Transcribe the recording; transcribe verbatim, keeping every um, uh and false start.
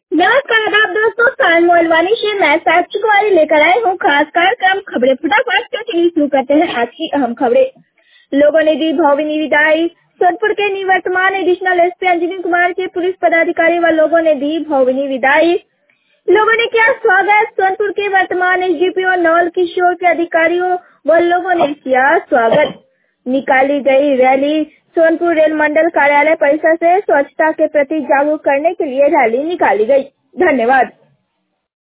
नमस्कार आदाब दोस्तों, साल मोलवानी से मैं साक्षी कुमारी लेकर आए हूँ खास कार्यक्रम खबरें फटाफट। तो चलिए शुरू करते हैं आज की अहम खबरें। लोगों ने दी भावभीनी विदाई। सोनपुर के निवर्तमान एडिशनल एसपी अंजनी कुमार के पुलिस पदाधिकारी व लोगों ने दी भावभीनी विदाई। लोगों ने किया स्वागत। सोनपुर के वर्तमान एसडीपी और नवल किशोर के अधिकारियों व लोगों ने किया स्वागत। निकाली गई रैली। सोनपुर रेल मंडल कार्यालय परिसर से स्वच्छता के प्रति जागरूक करने के लिए रैली निकाली गई। धन्यवाद।